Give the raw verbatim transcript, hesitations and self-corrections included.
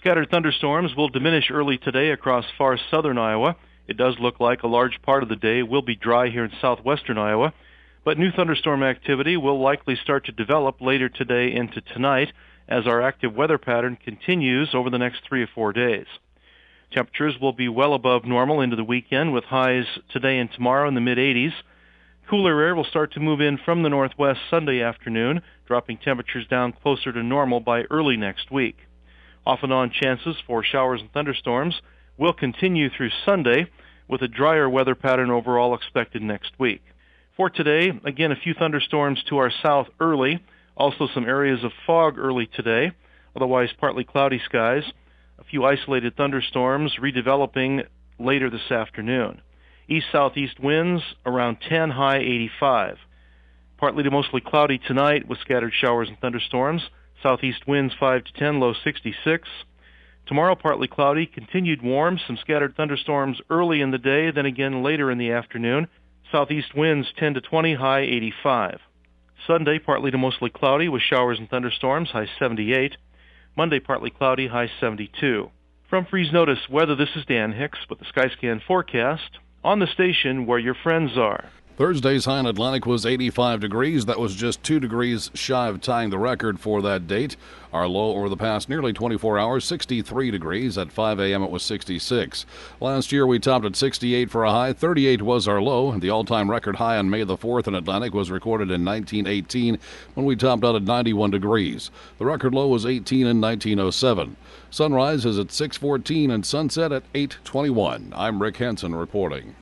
Scattered thunderstorms will diminish early today across far southern Iowa. It does look like a large part of the day will be dry here in southwestern Iowa, but new thunderstorm activity will likely start to develop later today into tonight as our active weather pattern continues over the next three or four days. Temperatures will be well above normal into the weekend with highs today and tomorrow in the mid eighties. Cooler air will start to move in from the northwest Sunday afternoon, dropping temperatures down closer to normal by early next week. Off and on chances for showers and thunderstorms will continue through Sunday, with a drier weather pattern overall expected next week. For today, again, a few thunderstorms to our south early, also some areas of fog early today, otherwise partly cloudy skies, a few isolated thunderstorms redeveloping later this afternoon. East-southeast winds around ten, high eighty-five. Partly to mostly cloudy tonight with scattered showers and thunderstorms. Southeast winds five to ten, low sixty-six. Tomorrow partly cloudy, continued warm, some scattered thunderstorms early in the day, then again later in the afternoon. Southeast winds ten to twenty, high eighty-five. Sunday partly to mostly cloudy with showers and thunderstorms, high seventy-eight. Monday partly cloudy, high seventy-two. From Freeze Notice Weather, this is Dan Hicks with the Skyscan forecast on the station where your friends are. Thursday's high in Atlantic was eighty-five degrees. That was just two degrees shy of tying the record for that date. Our low over the past nearly twenty-four hours, sixty-three degrees. At five a.m. it was sixty-six. Last year we topped at sixty-eight for a high. thirty-eight was our low. The all-time record high on May the fourth in Atlantic was recorded in nineteen eighteen when we topped out at ninety-one degrees. The record low was eighteen in nineteen oh seven. Sunrise is at six fourteen and sunset at eight twenty-one. I'm Rick Henson reporting.